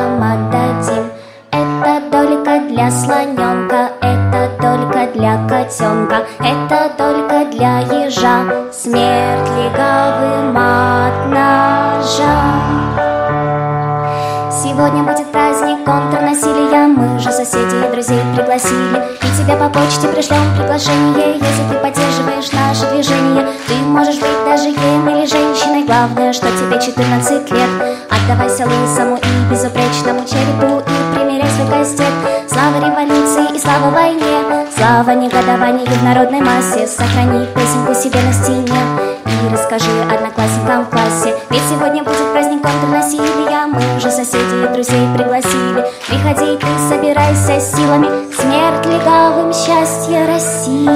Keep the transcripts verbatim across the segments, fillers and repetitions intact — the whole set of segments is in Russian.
друзьяшкам отдадим. Это только для слоненка, это только для котенка, это только для ежа. Смерть легавым от ножа. Сегодня будет праздник контрнасилия. Мы же соседей и друзей пригласили, и тебе по почте пришлем приглашение. Если ты поддерживаешь наше движение, ты можешь быть даже геем или женщиной. Главное, что тебе четырнадцать лет. Отдавайся лысому и безупречному черепу и примеряй свой кастет. Слава революции и слава войне, слава негодованию в народной массе. Сохрани песенку себе на стене и расскажи одноклассникам в классе. Ведь сегодня будет праздник контрнасилия. Мы уже соседей и друзей пригласили. Приходи, ты собирайся силами. Смерть легавым, счастье России.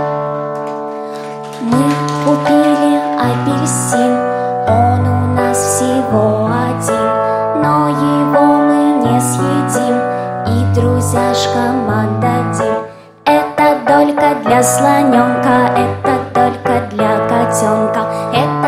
Мы купили апельсин, он у нас всего один, но его мы не съедим и друзьяшкам отдадим. Это только для слоненка, это только для котенка, это